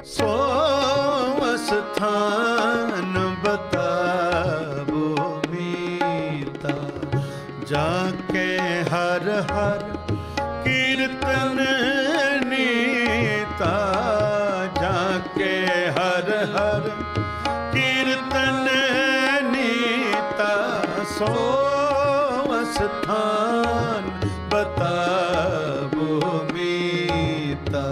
सो स्थान बताबो मीता, जाके हर हर कीर्तन नीता, जाके हर हर कीर्तन नीता, सो स्थान बताबो मीता।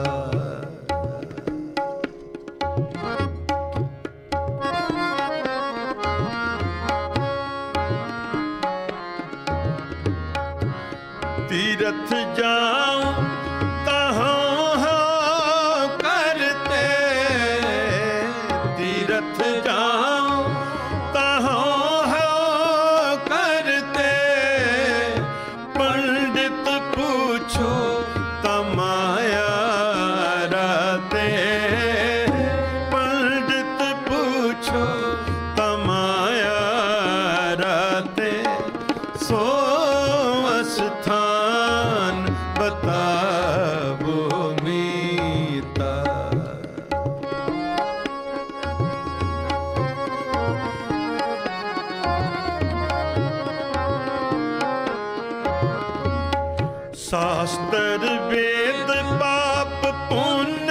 तीरथ जाऊं तहाँ हो करते, तीरथ जाऊं तहाँ हो करते, पंडित पूछो तमाया राते, पंडित पूछो तमाया राते, सो स्थान बताबो मीता। शास्त्र वेद पाप पुण्य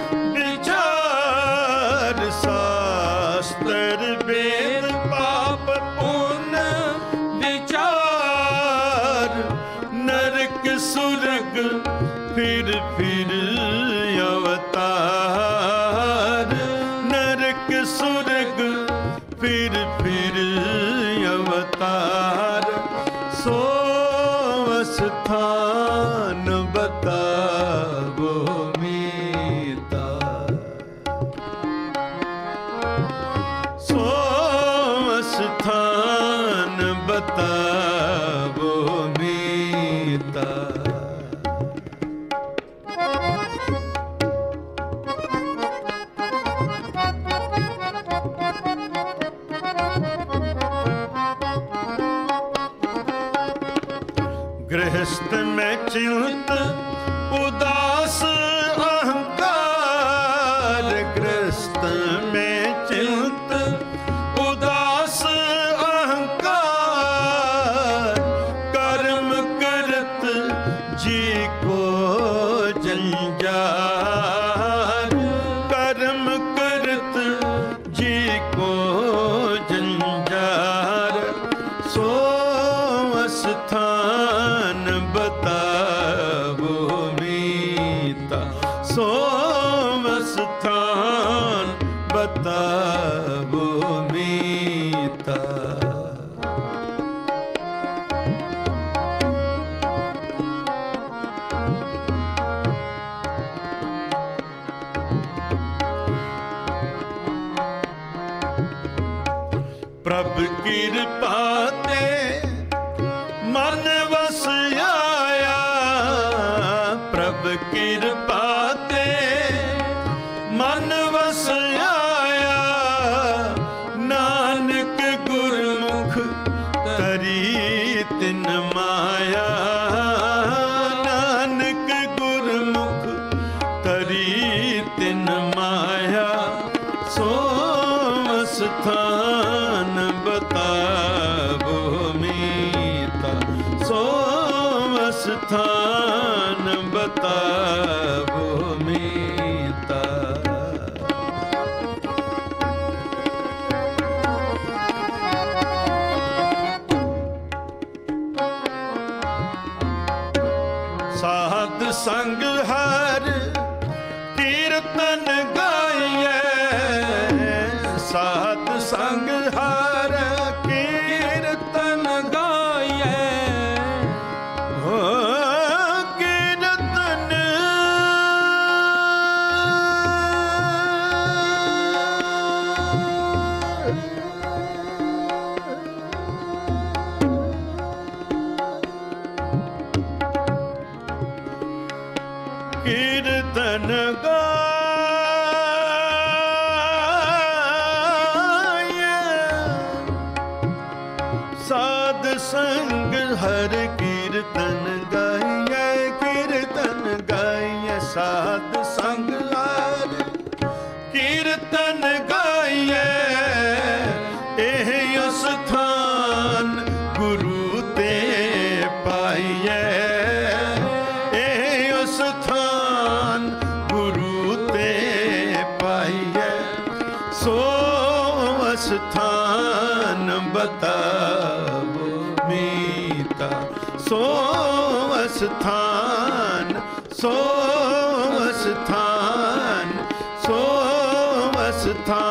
विचार, शास्त्र वेद पाप पुण्य विचार, नरक सुरग फिर अवतार, नरक सुरग फिर अवतार, सो स्थान बताबो मीता, सो स्थान बताबो मीता। गृहस्थ में चिंत उदास अहंकार, गृहस्थ में चिंत उदास अहंकार, कर्म करत जी को जंजार, कर्म करत जी को जंजार, सो स्थान बताबो मीता, सो स्थान बताबो मीता। प्रभु कृपा ते मन वस आया, प्रभु कृपा ते मन वस आया, नानक गुरमुख तरी तिन माया, नानक गुरमुख तरी तिन माया, सो स्थान बताबो मीता, सो स्थान बताबो मीता। साध संग हर कीर्तन गाइए, साध संग हर कीर्तन गाइए, हो कीर्तन कीर्तन गाए, साध संग हर कीर्तन गाए, कीर्तन गाए, साध संग हर तब मीता सो स्थान सो स्थान सो स्थान